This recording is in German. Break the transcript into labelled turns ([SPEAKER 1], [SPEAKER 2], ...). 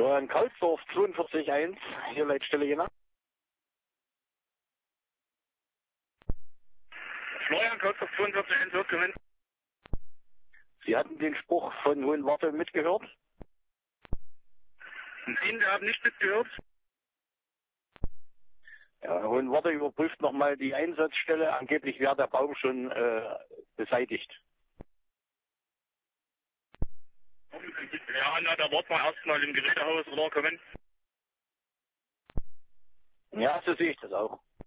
[SPEAKER 1] Florian Kaulsdorf, 42.1, hier Leitstelle Jena.
[SPEAKER 2] Florian Kaulsdorf, 42.1, wird gewinnen.
[SPEAKER 1] Sie hatten den Spruch von Hohenwarte mitgehört?
[SPEAKER 2] Nein, wir haben nicht mitgehört.
[SPEAKER 1] Ja, Hohenwarte überprüft nochmal die Einsatzstelle. Angeblich wäre der Baum schon beseitigt.
[SPEAKER 2] Ja, na, da warten wir erstmal im Gerätehaus oder kommen.
[SPEAKER 1] Ja, so sehe ich das auch.